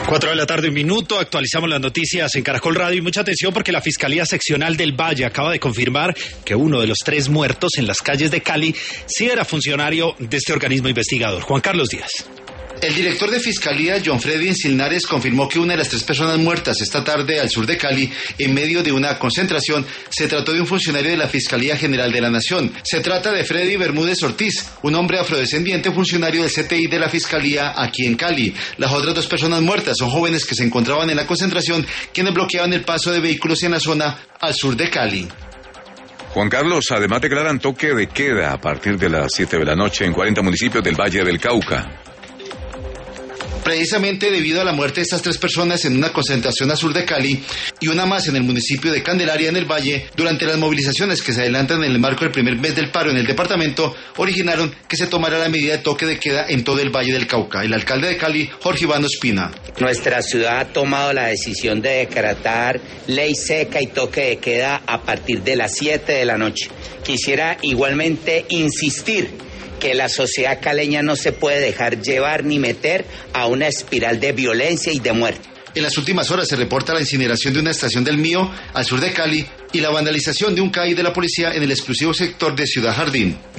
4 de la tarde, 1 minuto, actualizamos las noticias en Caracol Radio y mucha atención porque la Fiscalía Seccional del Valle acaba de confirmar que uno de los 3 muertos en las calles de Cali sí era funcionario de este organismo investigador. Juan Carlos Díaz. El director de Fiscalía, John Freddy Encinares, confirmó que una de las 3 personas muertas esta tarde al sur de Cali, en medio de una concentración, se trató de un funcionario de la Fiscalía General de la Nación. Se trata de Freddy Bermúdez Ortiz, un hombre afrodescendiente funcionario del CTI de la Fiscalía aquí en Cali. Las otras 2 personas muertas son jóvenes que se encontraban en la concentración, quienes bloqueaban el paso de vehículos en la zona al sur de Cali. Juan Carlos, además declaran toque de queda a partir de las 7 de la noche en 40 municipios del Valle del Cauca. Precisamente debido a la muerte de estas 3 personas en una concentración al sur de Cali y una más en el municipio de Candelaria en el Valle, durante las movilizaciones que se adelantan en el marco del primer mes del paro en el departamento, originaron que se tomara la medida de toque de queda en todo el Valle del Cauca. El alcalde de Cali, Jorge Iván Ospina. Nuestra ciudad ha tomado la decisión de decretar ley seca y toque de queda a partir de las 7 de la noche. Quisiera igualmente insistir que la sociedad caleña no se puede dejar llevar ni meter a una espiral de violencia y de muerte. En las últimas horas se reporta la incineración de una estación del Mío al sur de Cali y la vandalización de un CAI de la policía en el exclusivo sector de Ciudad Jardín.